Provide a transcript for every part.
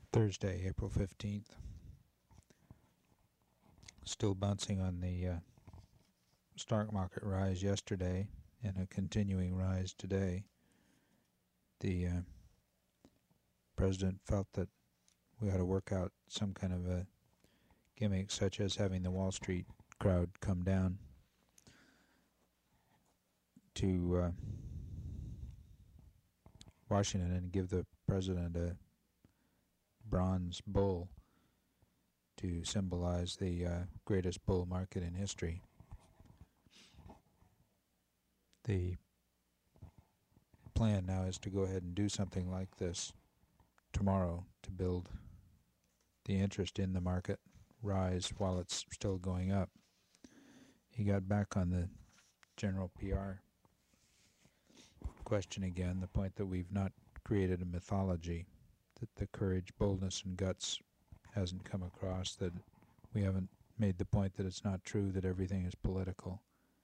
Thursday, April 15th. Still bouncing on the stock market rise yesterday and a continuing rise today. The president felt that we ought to work out some kind of a gimmick, such as having the Wall Street crowd come down to Washington and give the president a bronze bull to symbolize the greatest bull market in history. The plan now is to go ahead and do something like this tomorrow to build the interest in the market rise while it's still going up. He got back on the general PR question again, the point that we've not created a mythology, that the courage, boldness, and guts hasn't come across, that we haven't made the point that it's not true that everything is political.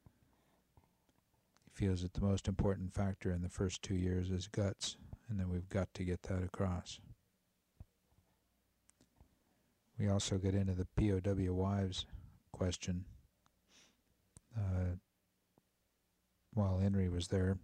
He feels that the most important factor in the first 2 years is guts, and that we've got to get that across. We also get into the POW wives question while Henry was there,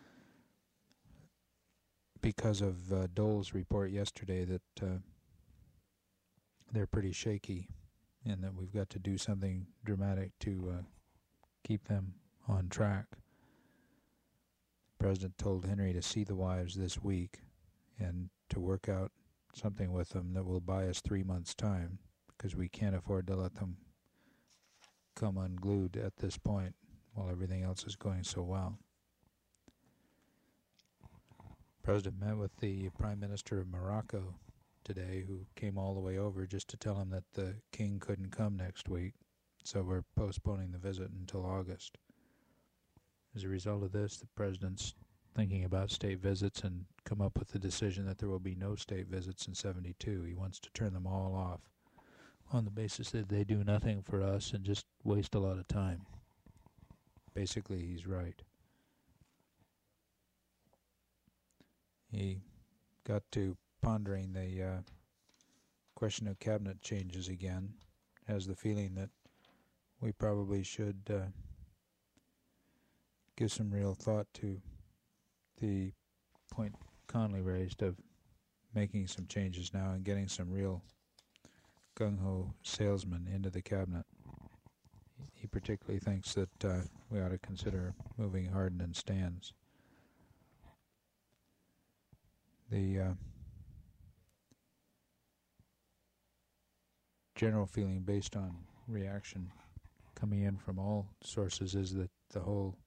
because of Dole's report yesterday that they're pretty shaky and that we've got to do something dramatic to keep them on track. The president told Henry to see the wives this week and to work out something with them that will buy us 3 months' time, because we can't afford to let them come unglued at this point while everything else is going so well. The president met with the Prime Minister of Morocco today, who came all the way over just to tell him that the king couldn't come next week, so we're postponing the visit until August. As a result of this, the president's thinking about state visits and come up with the decision that there will be no state visits in 72. He wants to turn them all off on the basis that they do nothing for us and just waste a lot of time. Basically, he's right. He got to pondering the question of cabinet changes again, has the feeling that we probably should give some real thought to the point Connolly raised of making some changes now and getting some real gung-ho salesmen into the cabinet. He particularly thinks that we ought to consider moving Hardin and Stans. The general feeling based on reaction coming in from all sources is that the whole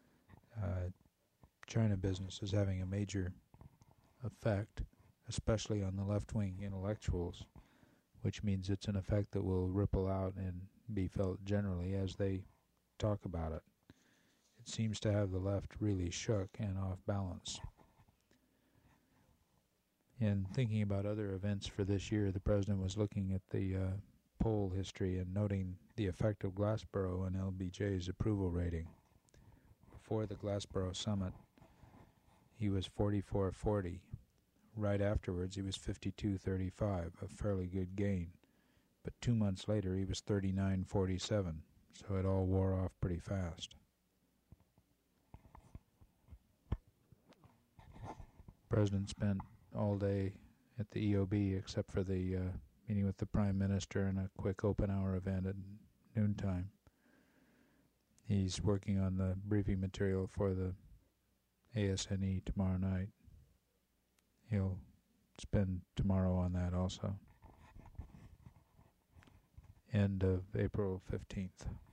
China business is having a major effect, especially on the left-wing intellectuals, which means it's an effect that will ripple out and be felt generally as they talk about it. It seems to have the left really shook and off balance. In thinking about other events for this year, the president was looking at the poll history and noting the effect of Glassboro on LBJ's approval rating. Before the Glassboro summit, he was 44-40. Right afterwards, he was 52-35, a fairly good gain. But 2 months later, he was 39-47, so it all wore off pretty fast. The president spent all day at the EOB except for the meeting with the Prime Minister and a quick open hour event at noontime. He's working on the briefing material for the ASNE tomorrow night. He'll spend tomorrow on that also. End of April 15th.